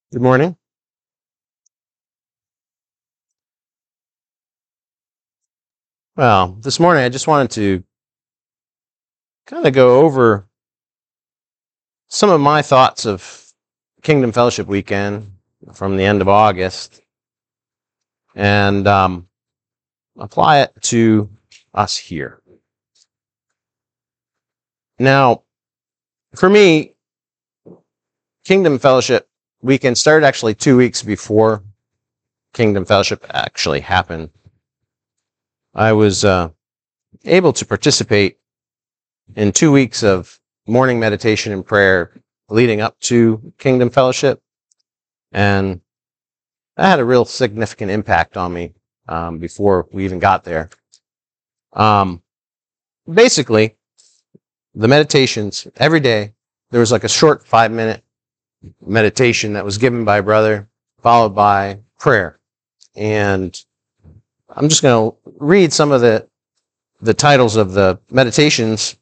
Good morning. Well, this morning I just wanted to kind of go over some of my thoughts of Kingdom Fellowship weekend from the end of August and apply it to us here. Now, for me, Kingdom Fellowship weekend started actually 2 weeks before Kingdom Fellowship actually happened. I was able to participate in 2 weeks of morning meditation and prayer leading up to Kingdom Fellowship, and that had a real significant impact on me before we even got there. Basically, the meditations every day, there was like a short 5-minute meditation that was given by a brother, followed by prayer. And I'm just going to read some of the titles of the meditations.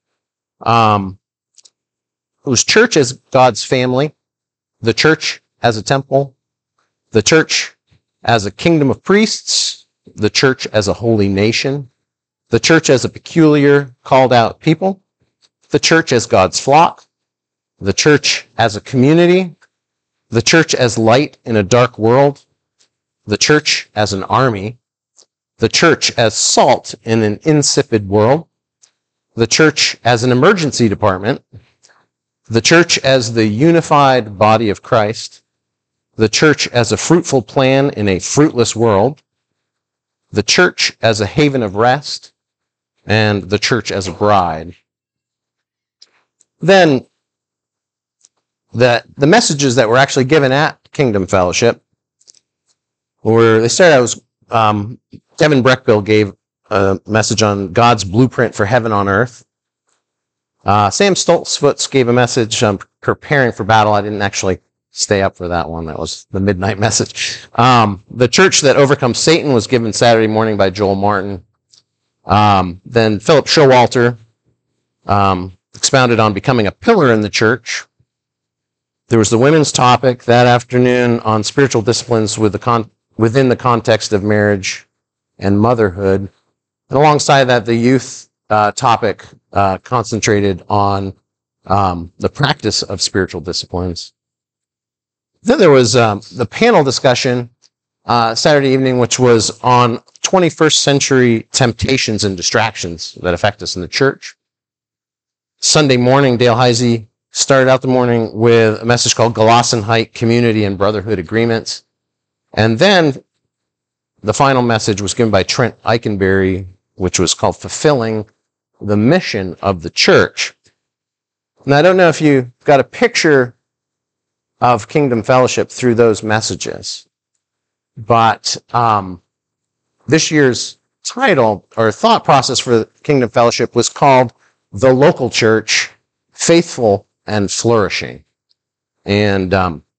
It was church as God's family, the church as a temple, the church as a kingdom of priests, the church as a holy nation, the church as a peculiar called out people, the church as God's flock, the church as a community, the church as light in a dark world, the church as an army, the church as salt in an insipid world, the church as an emergency department, the church as the unified body of Christ, the church as a fruitful plan in a fruitless world, the church as a haven of rest, and the church as a bride. Then the messages that were actually given at Kingdom Fellowship were, they started out as Kevin Breckbill gave a message on God's blueprint for heaven on earth. Sam Stoltzfus gave a message on preparing for battle. I didn't actually stay up for that one. That was the midnight message. The church that overcomes Satan was given Saturday morning by Joel Martin. Then Philip Showalter expounded on becoming a pillar in the church. There was the women's topic that afternoon on spiritual disciplines within the context of marriage and motherhood. And alongside that, the youth topic concentrated on the practice of spiritual disciplines. Then there was the panel discussion Saturday evening, which was on 21st century temptations and distractions that affect us in the church. Sunday morning, Dale Heisey started out the morning with a message called Gelassenheit, Community and Brotherhood Agreements. And then the final message was given by Trent Eikenberry, which was called Fulfilling the Mission of the Church. And I don't know if you got a picture of Kingdom Fellowship through those messages, but this year's title or thought process for Kingdom Fellowship was called The Local Church, Faithful and Flourishing. And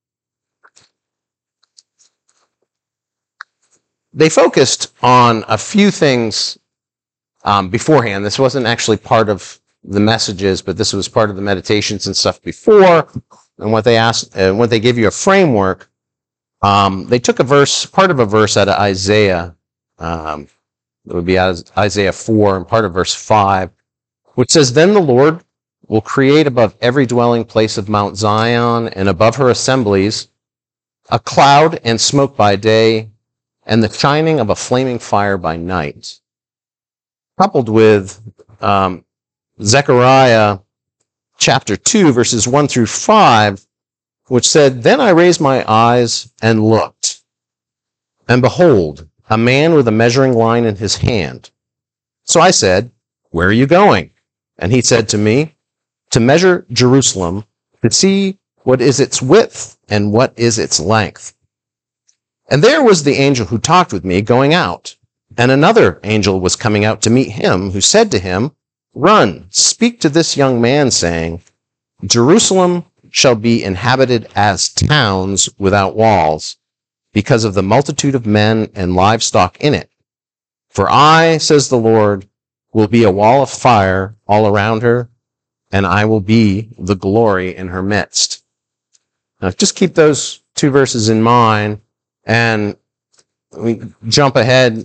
they focused on a few things beforehand. This wasn't actually part of the messages, but this was part of the meditations and stuff before. And what they asked, when they gave you a framework, they took a verse, part of a verse out of Isaiah. It would be Isaiah 4 and part of verse 5, which says, "Then the Lord will create above every dwelling place of Mount Zion and above her assemblies a cloud and smoke by day and the shining of a flaming fire by night." Coupled with Zechariah chapter 2, verses 1 through 5, which said, "Then I raised my eyes and looked, and behold, a man with a measuring line in his hand. So I said, 'Where are you going?' And he said to me, 'To measure Jerusalem, to see what is its width and what is its length.' And there was the angel who talked with me going out. And another angel was coming out to meet him, who said to him, 'Run, speak to this young man, saying, Jerusalem shall be inhabited as towns without walls, because of the multitude of men and livestock in it. For I, says the Lord, will be a wall of fire all around her, and I will be the glory in her midst.'" Now, just keep those two verses in mind, and we jump ahead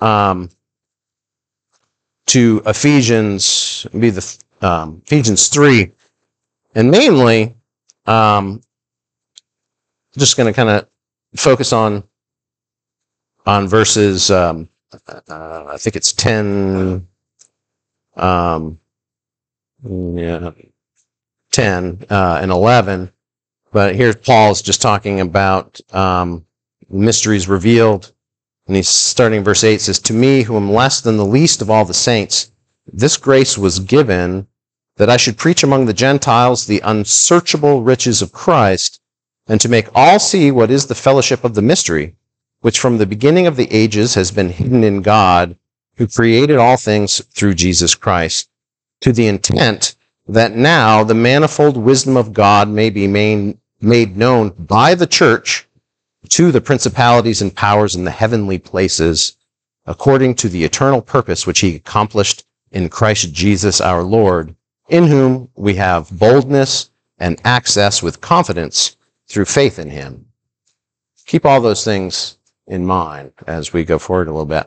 to Ephesians, Ephesians 3, and mainly just going to kind of focus on verses. I think it's 10. 10 and 11, but here Paul's just talking about mysteries revealed, and he's starting verse 8, says, "To me, who am less than the least of all the saints, this grace was given, that I should preach among the Gentiles the unsearchable riches of Christ, and to make all see what is the fellowship of the mystery, which from the beginning of the ages has been hidden in God, who created all things through Jesus Christ, to the intent that now the manifold wisdom of God may be made known by the church to the principalities and powers in the heavenly places, according to the eternal purpose which he accomplished in Christ Jesus our Lord, in whom we have boldness and access with confidence through faith in him." Keep all those things in mind as we go forward a little bit.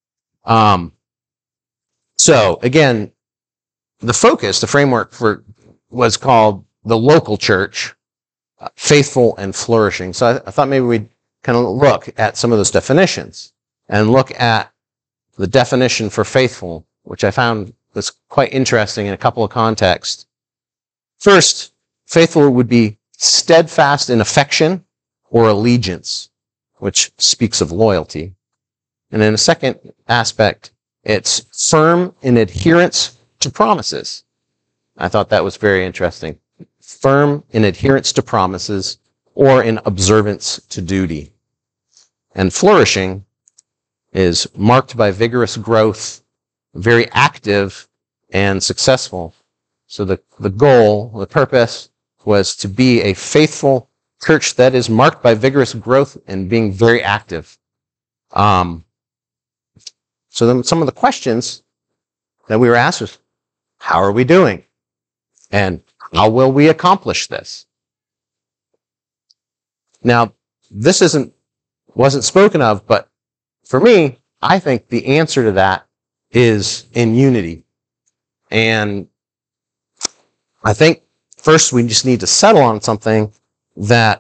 So again, the focus, the framework was called the local church, faithful and flourishing. So I thought maybe we'd kind of look at some of those definitions and look at the definition for faithful, which I found was quite interesting in a couple of contexts. First, faithful would be steadfast in affection or allegiance, which speaks of loyalty. And in a second aspect, it's firm in adherence to promises. I thought that was very interesting. Firm in adherence to promises or in observance to duty. And flourishing is marked by vigorous growth, very active and successful. So the goal, the purpose was to be a faithful church that is marked by vigorous growth and being very active. So then some of the questions that we were asked was, how are we doing? And how will we accomplish this? Now, this wasn't spoken of, but for me, I think the answer to that is in unity. And I think first we just need to settle on something that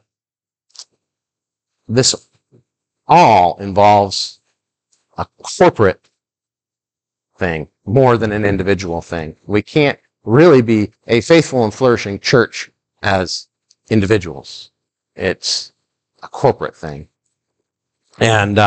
this all involves a corporate thing more than an individual thing. We can't really be a faithful and flourishing church as individuals. It's a corporate thing. And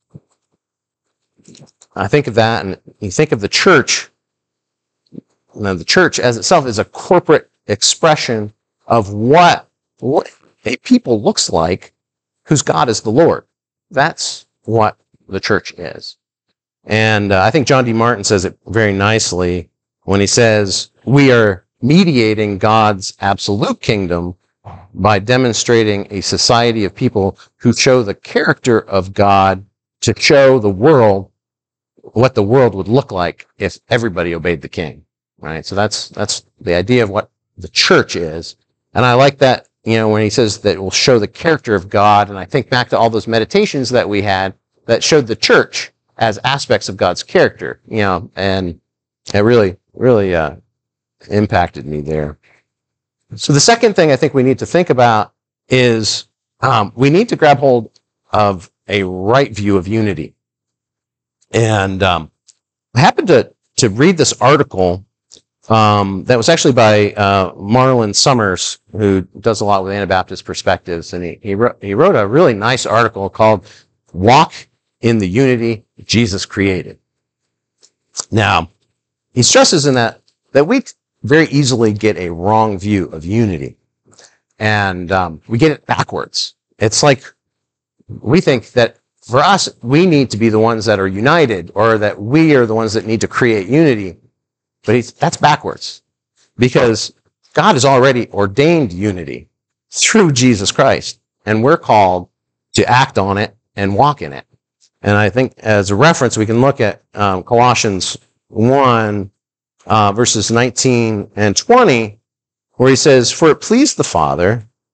I think of that, and you think of the church. Now, the church as itself is a corporate expression of what a people looks like whose God is the Lord. That's what the church is. And I think John D. Martin says it very nicely when he says, we are mediating God's absolute kingdom by demonstrating a society of people who show the character of God to show the world what the world would look like if everybody obeyed the king, right? So that's the idea of what the church is. And I like that, when he says that it will show the character of God. And I think back to all those meditations that we had that showed the church as aspects of God's character, and it really, really impacted me there. So the second thing I think we need to think about is we need to grab hold of a right view of unity. And I happened to read this article that was actually by Marlon Summers, who does a lot with Anabaptist perspectives, and he wrote a really nice article called "Walk in the Unity Jesus Created." Now, he stresses in that we very easily get a wrong view of unity, and we get it backwards. It's like we think that for us, we need to be the ones that are united, or that we are the ones that need to create unity. But that's backwards, because God has already ordained unity through Jesus Christ, and we're called to act on it and walk in it. And I think as a reference, we can look at Colossians 1, verses 19 and 20, where he says, "For it pleased the Father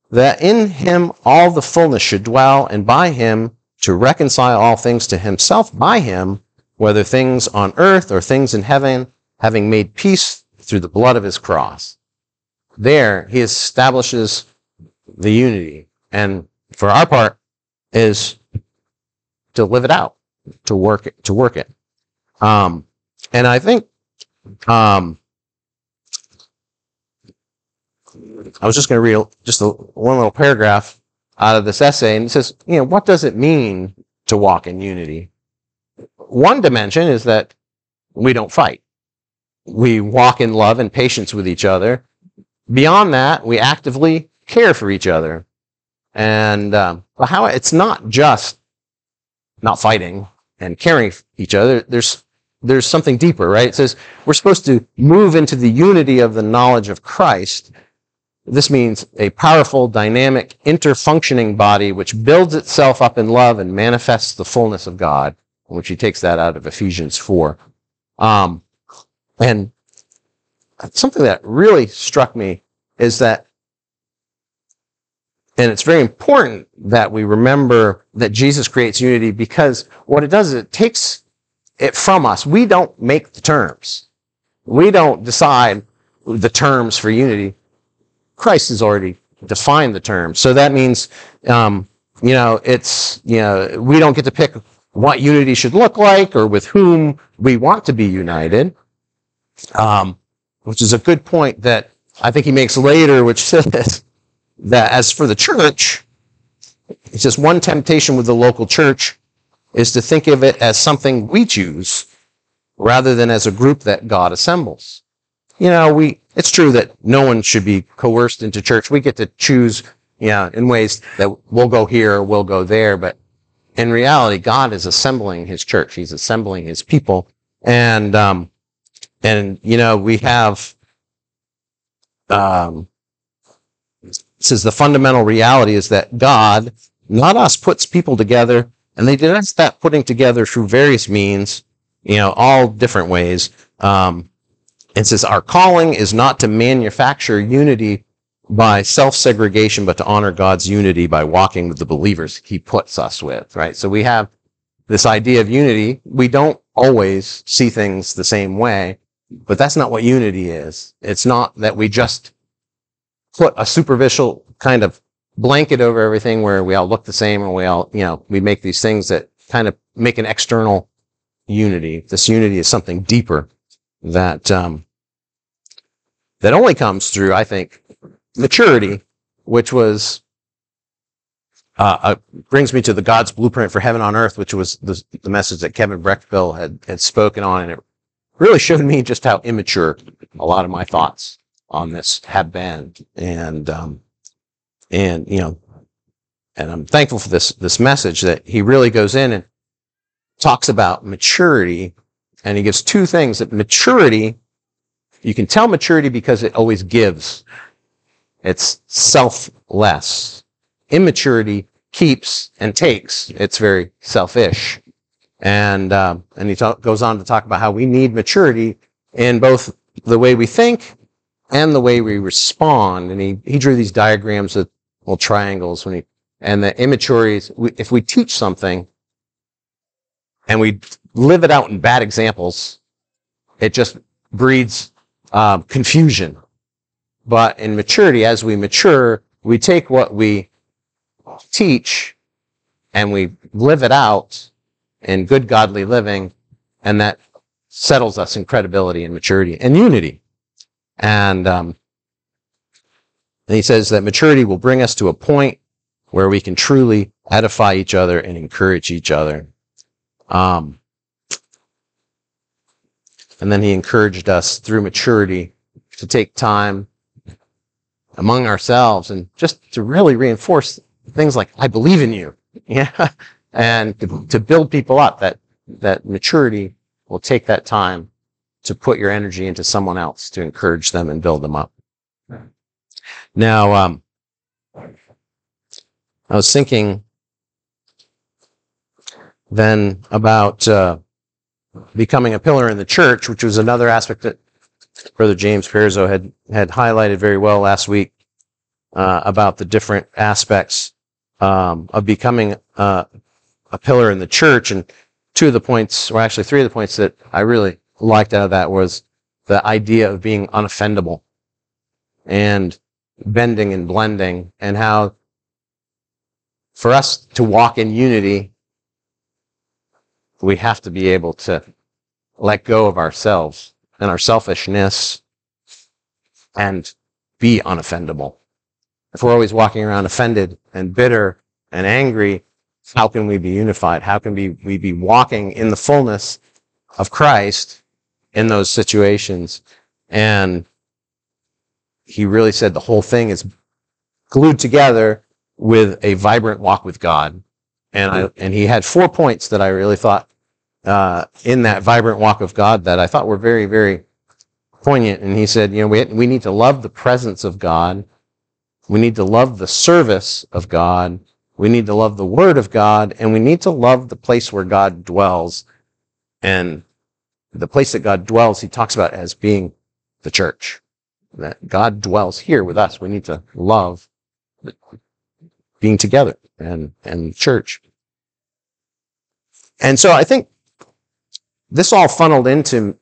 that in him all the fullness should dwell, and by him to reconcile all things to himself by him, whether things on earth or things in heaven, having made peace through the blood of his cross. There he establishes the unity, and for our part is to live it out, to work it. And I think I was just going to read just one little paragraph out of this essay, and it says, what does it mean to walk in unity? One dimension is that we don't fight. We walk in love and patience with each other. Beyond that, we actively care for each other. And how it's not just not fighting and caring for each other. There's something deeper, right? It says we're supposed to move into the unity of the knowledge of Christ. This means a powerful, dynamic, interfunctioning body which builds itself up in love and manifests the fullness of God, which he takes that out of Ephesians 4. And something that really struck me is that, and it's very important that we remember that Jesus creates unity, because what it does is it takes it from us. We don't make the terms. We don't decide the terms for unity. Christ has already defined the terms. So that means, we don't get to pick what unity should look like or with whom we want to be united, which is a good point that I think he makes later, which says that as for the church, he says one temptation with the local church is to think of it as something we choose rather than as a group that God assembles. It's true that no one should be coerced into church. We get to choose, in ways that we'll go here or we'll go there. But in reality, God is assembling his church. He's assembling his people. And we have, it says the fundamental reality is that God, not us, puts people together, and they did that putting together through various means, all different ways. It says our calling is not to manufacture unity by self-segregation, but to honor God's unity by walking with the believers he puts us with, right? So we have this idea of unity. We don't always see things the same way, but that's not what unity is. It's not that we just put a superficial kind of blanket over everything where we all look the same, and we all, we make these things that kind of make an external unity. This unity is something deeper that only comes through, I think, maturity, which was brings me to the God's Blueprint for Heaven on Earth, which was the message that Kevin Breckville had spoken on, and it really showed me just how immature a lot of my thoughts on this have been, and I'm thankful for this message that he really goes in and talks about maturity, and he gives two things. That maturity, you can tell maturity because it always gives. It's selfless. Immaturity keeps and takes. It's very selfish. And he goes on to talk about how we need maturity in both the way we think and the way we respond. And he drew these diagrams with little triangles and the immaturity is, if we teach something and we live it out in bad examples, it just breeds confusion. But in maturity, as we mature, we take what we teach and we live it out in good godly living, and that settles us in credibility and maturity and unity. And he says that maturity will bring us to a point where we can truly edify each other and encourage each other. And then he encouraged us through maturity to take time among ourselves and just to really reinforce things like, I believe in you. Yeah. And to build people up, that maturity will take that time to put your energy into someone else to encourage them and build them up. Now, I was thinking then about becoming a pillar in the church, which was another aspect that Brother James Perzo had highlighted very well last week. about the different aspects of becoming a pillar in the church. And three of the points that I really liked out of that was the idea of being unoffendable and bending and blending, and how for us to walk in unity, we have to be able to let go of ourselves and our selfishness and be unoffendable. If we're always walking around offended and bitter and angry, how can we be unified? How can we be walking in the fullness of Christ in those situations? And he really said the whole thing is glued together with a vibrant walk with God. And he had 4 points that I really thought in that vibrant walk of God that I thought were very, very poignant. And he said, we need to love the presence of God. We need to love the service of God. We need to love the Word of God. And we need to love the place where God dwells. And the place that God dwells, he talks about as being the church. That God dwells here with us. We need to love being together and church. And so I think this all funneled into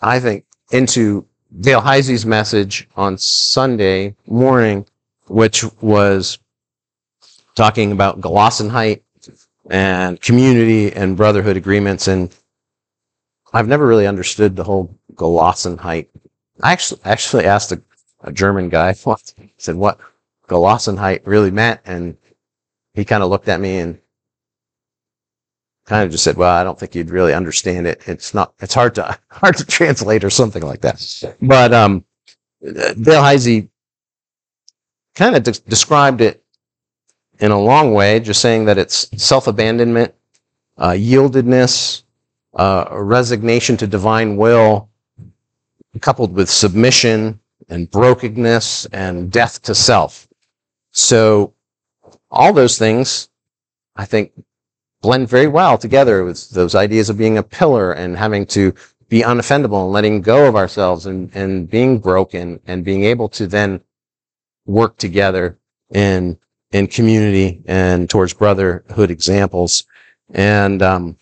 Dale Heisey's message on Sunday morning, which was talking about Gelassenheit and community and brotherhood agreements. And I've never really understood the whole Gelassenheit. I actually asked a German guy once, said what Gelassenheit really meant, and he kind of looked at me and kind of just said, well, I don't think you'd really understand it. It's hard to translate or something like that. But Dale Heisey kind of described it in a long way, just saying that it's self-abandonment, yieldedness, resignation to divine will, coupled with submission and brokenness and death to self. So all those things, I think, blend very well together with those ideas of being a pillar and having to be unoffendable and letting go of ourselves and being broken and being able to then work together in community and towards brotherhood examples. And an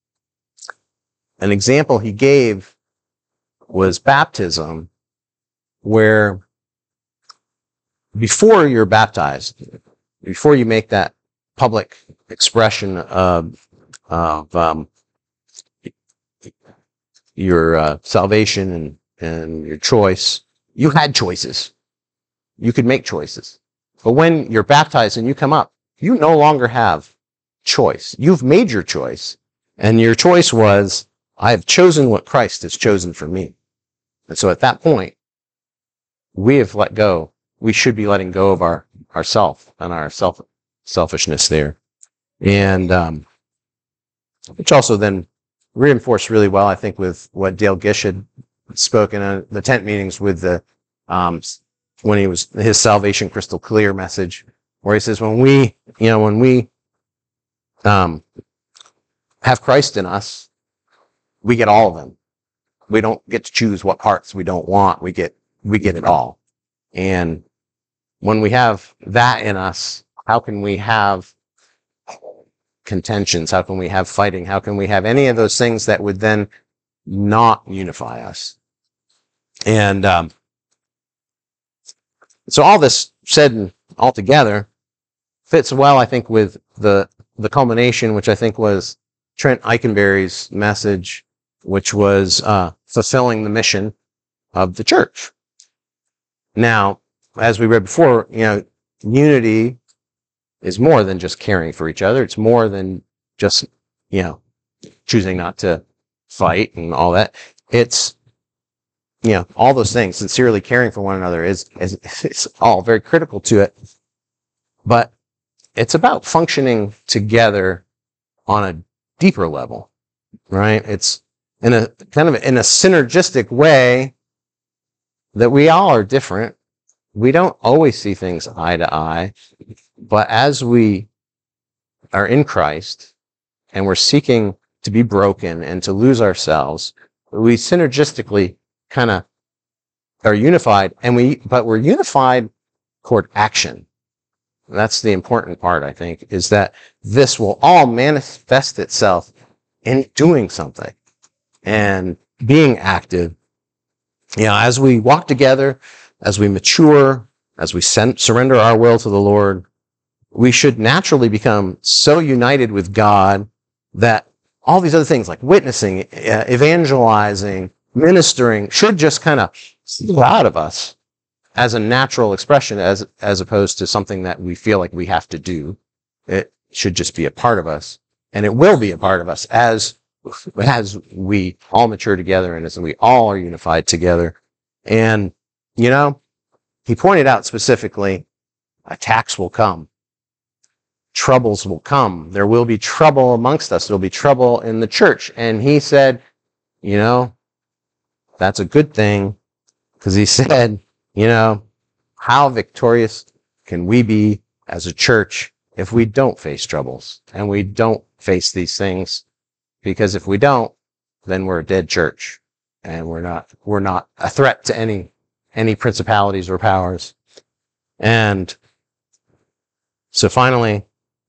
example he gave was baptism, where before you're baptized, before you make that public expression of your salvation and your choice, you had choices. You could make choices. But when you're baptized and you come up, you no longer have choice. You've made your choice. And your choice was, I have chosen what Christ has chosen for me. And so at that point, we have let go. We should be letting go of our self and our selfishness there. And which also then reinforced really well, I think, with what Dale Gish had spoken in the tent meetings with the when he was his Salvation Crystal Clear message, where he says, when we have Christ in us, we get all of him. We don't get to choose what parts we don't want. We get it all. And when we have that in us, how can we have contentions? How can we have fighting? How can we have any of those things that would then not unify us? And so all this said and all together fits well, I think, with the culmination, which I think was Trent Eikenberry's message, which was fulfilling the mission of the church. Now, as we read before, unity is more than just caring for each other. It's more than just, choosing not to fight and all that. It's, all those things, sincerely caring for one another is all very critical to it. But it's about functioning together on a deeper level, right? It's in a synergistic way that we all are different. We don't always see things eye to eye, but as we are in Christ and we're seeking to be broken and to lose ourselves, we synergistically kind of are unified, but we're unified toward action. That's the important part, I think, is that this will all manifest itself in doing something and being active. As we walk together, as we mature, as we surrender our will to the Lord, we should naturally become so united with God that all these other things like witnessing, evangelizing, ministering should just kind of flow out of us as a natural expression, as opposed to something that we feel like we have to do. It should just be a part of us, and it will be a part of us as we all mature together and as we all are unified together. And, he pointed out specifically, attacks will come. Troubles will come. There will be trouble amongst us. There will be trouble in the church. And he said, that's a good thing, because he said, how victorious can we be as a church if we don't face troubles and we don't face these things? Because if we don't, then we're a dead church, and we're not a threat to any principalities or powers. And so finally,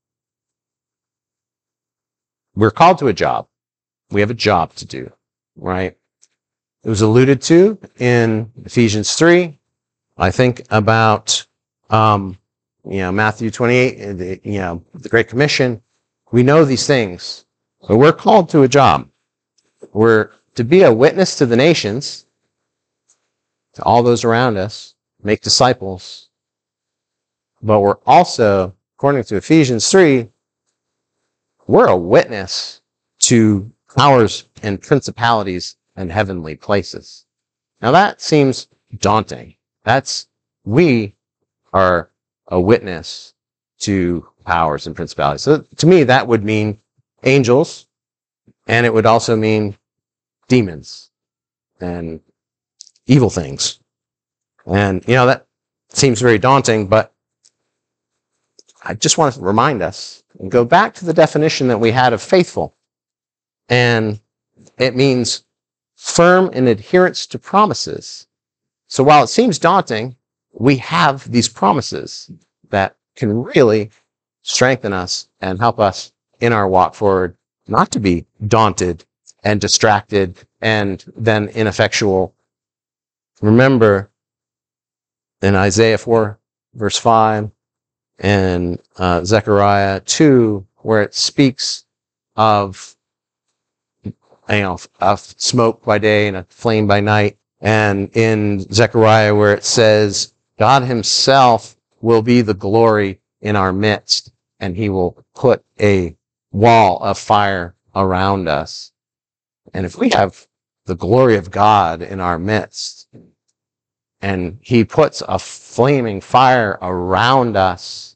we're called to a job. We have a job to do, right? It was alluded to in Ephesians 3. I think about, Matthew 28, the Great Commission. We know these things, but we're called to a job. We're to be a witness to the nations, to all those around us, make disciples. But we're also, according to Ephesians 3, we're a witness to powers and principalities and heavenly places. Now that seems daunting. We are a witness to powers and principalities. So to me, that would mean angels, and it would also mean demons and evil things. And, that seems very daunting, but I just want to remind us and go back to the definition that we had of faithful. And it means firm in adherence to promises. So while it seems daunting, we have these promises that can really strengthen us and help us in our walk forward, not to be daunted and distracted and then ineffectual. Remember in Isaiah 4, verse 5, and Zechariah 2, where it speaks of smoke by day and a flame by night. And in Zechariah, where it says, God himself will be the glory in our midst, and he will put a wall of fire around us. And if we have the glory of God in our midst, and he puts a flaming fire around us,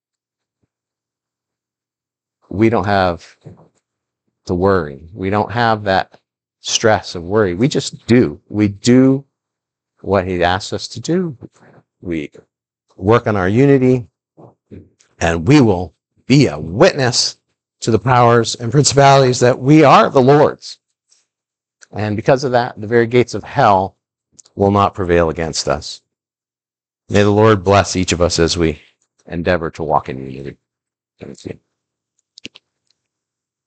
we don't have to worry. We don't have that stress of worry. We just do. We do what he asks us to do. We work on our unity, and we will be a witness to the powers and principalities that we are the Lord's. And because of that, the very gates of hell will not prevail against us. May the Lord bless each of us as we endeavor to walk in unity. Thank you.